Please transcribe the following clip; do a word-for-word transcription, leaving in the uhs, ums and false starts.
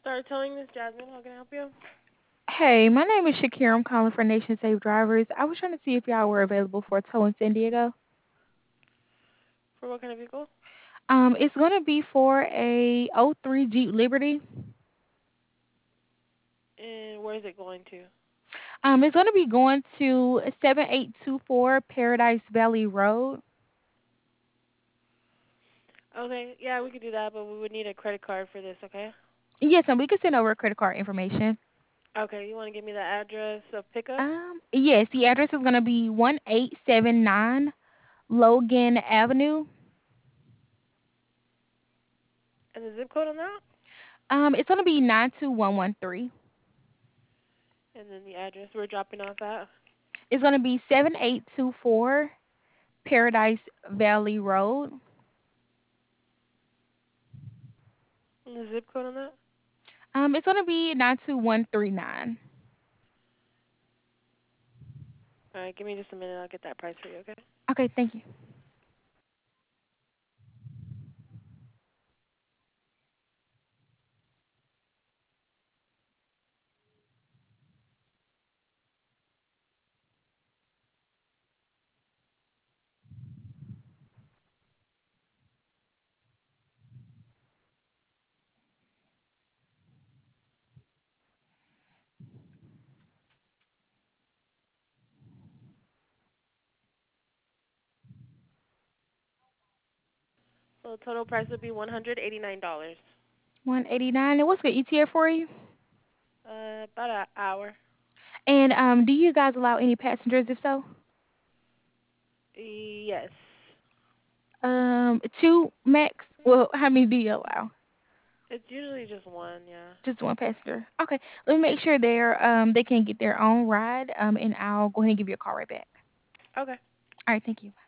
Start telling this Jasmine. How can I help you? Hey, my name is Shakira. I'm calling for Nation Safe Drivers. I was trying to see if y'all were available for a tow in San Diego. For what kind of vehicle? Um, it's gonna be for a oh 03 Jeep Liberty. And where is it going to? Um, it's gonna be going to seven eight two four Paradise Valley Road. Okay, yeah, we could do that, but we would need a credit card for this, okay? Yes, and we can send over credit card information. Okay, you want to give me the address of pickup Um, yes, the address is gonna be one eight seven nine Logan Avenue. and the zip code on that? Um, it's gonna be nine two one one three. And then the address we're dropping off at? It's gonna be seven eight two four Paradise Valley Road. And the zip code on that? Um, it's gonna be nine two one three nine. Alright, give me just a minute. I'll get that price for you, okay? Okay, thank you. So the total price would be one hundred eighty-nine dollars. One eighty nine. And what's the E T A for you? Uh, about an hour. And um, do you guys allow any passengers? If so, Yes. um, two max. Well, how many do you allow? It's usually just one, yeah. Just one passenger. Okay. Let me make sure they're um they can get their own ride. Um, and I'll go ahead and give you a call right back. Okay. All right. Thank you.